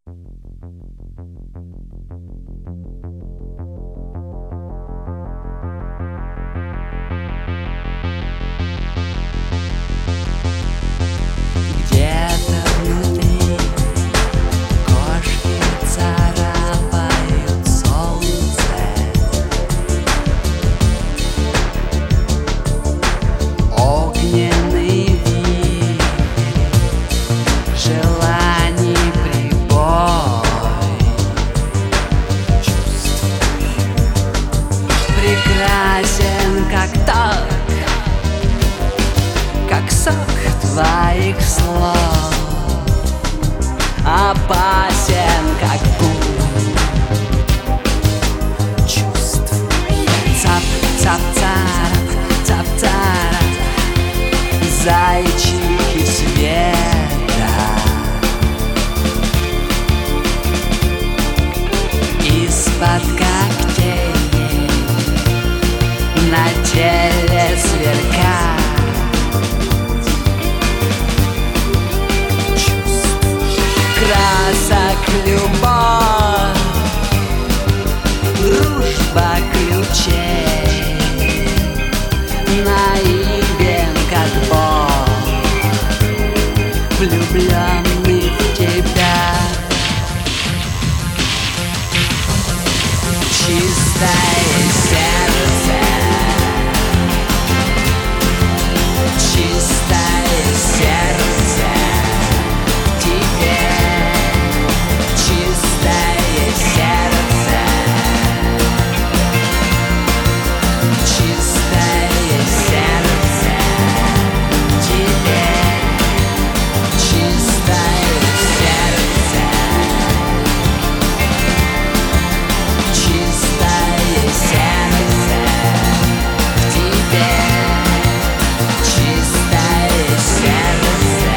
Где-то внутри кошки царапают солнце. Огненный вихрь желаний прибой. Прекрасен как ток, как сок твоих слов. Опасен как путь. Чувствую цап-цап-цап, цап-цап, зайчики света. Из-под когтей на теле сверкает. Красок любовь, дружба ключей, наивен как Бог, влюбленный в тебя. Чистое сердце, чистое сердце тебе. Чистое сердце, чистое сердце тебе. Чистое сердце, чистое сердце тебе. Чистое сердце,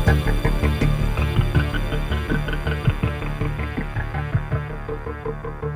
Thank you.